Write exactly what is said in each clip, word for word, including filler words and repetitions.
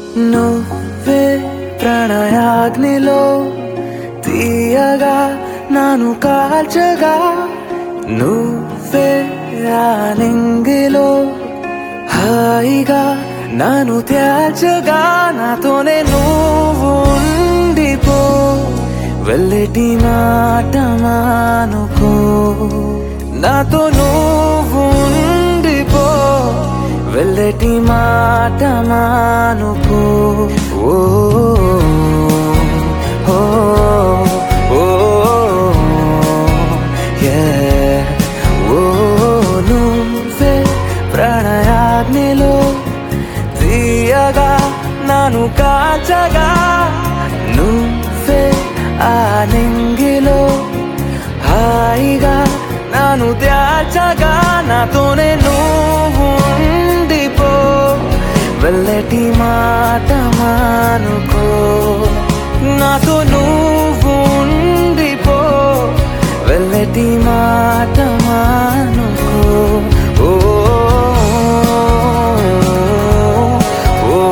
నువ్వే ప్రణయాగ్నిలో తీయగా నాను కాల్చగా, నువ్వే ఆలింగిలో హాయిగా నాను తేల్చగా, నాతోనే నువ్వు ఉండిపో, వెళ్ళటి మాట మానుకో, నాతో నువ్వు ఉండిపో, వెళ్ళటి మాట మానుకో. ఓ ఓ ఓ yeah. ఓ నువ్వే ప్రణయాగ్నిలో తీయగా నాను కాచగా, నువ్వే ఆలింగిలో హాయిగా నాను దాచగా, నాతోనే నువ్వు ఉండిపో, వెళ్ళటి మాట మానుకో, నాతో నువ్వు ఉండిపో, వెళ్ళటి మాట మానుకో. ఓ ఓ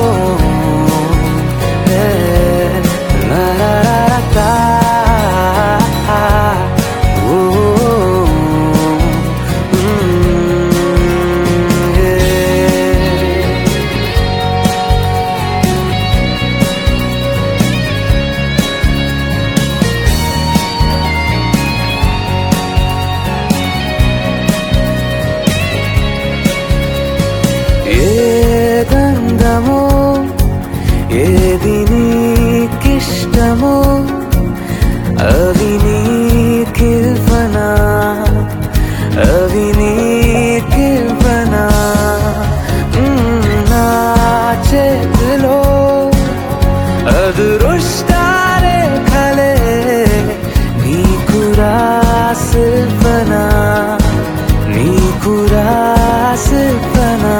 la la la la. ఏదందమో ఏది నీకిష్టమో అవి నీకివ్వనా, అవి నీకివ్వనా, నా చేతిలో అదృష్టాలే కలే నీకు రాసివ్వనా, నీకు రాసివ్వనా,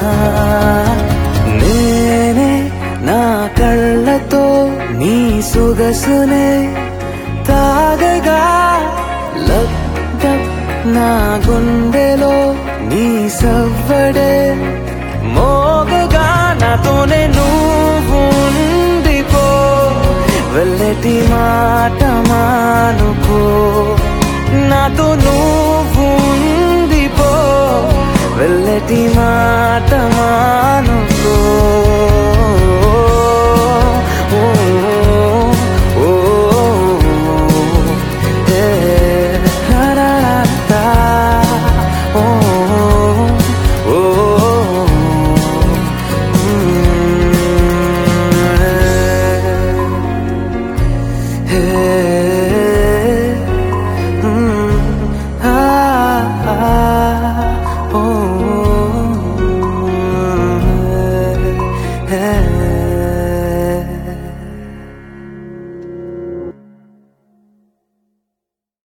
నేనే నా కళ్ళతో నీ సొగసునే తాగగా, లబ్ధ నా గుండెలో నీ సవ్వడే మోగగా, నాతోనే నువ్వు ఉండిపో, వెళ్ళటి మాట మానుకో, నాతో నువ్వు ఉండిపో, వెళ్ళటి మాట మా